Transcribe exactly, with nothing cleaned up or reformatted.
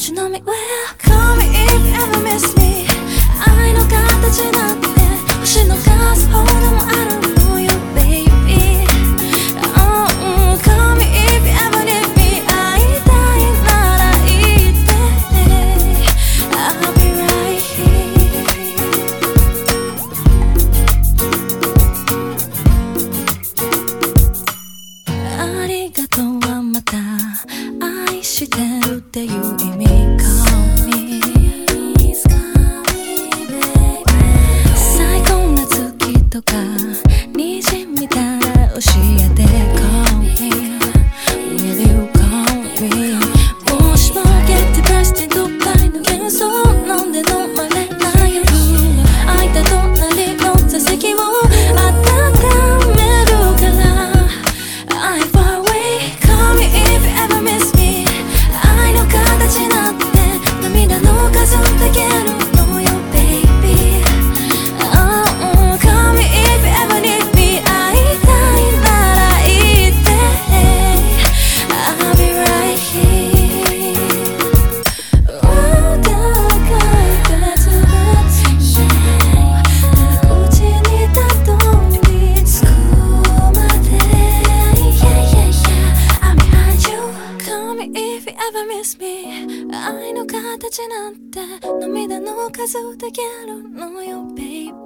you know me well. Call me if you ever miss me.愛の形なんて星の数ほどもあるのよ baby、oh, call me if you ever need me。 会いたいなら言って I'll be right here。 ありがとうはまた愛してるっていう意味。 Call me最高な月とか虹見たら教えて Call me Will you call me。 もしも get depressed どっかの幻想飲んで飲まれない夜空いた隣の座席を温めるから I'm far away。 Call me if you ever miss me。 愛の形なんて涙の数だけののよ baby、 oh, call me if you ever need me。 会いたいなら言って I'll be right here。 Oh, だから別々口にたどり着くまで Yeah, yeah, yeah I'm behind you。 Call me if you ever miss me。 愛の形なんて涙の数だけあるのよ baby。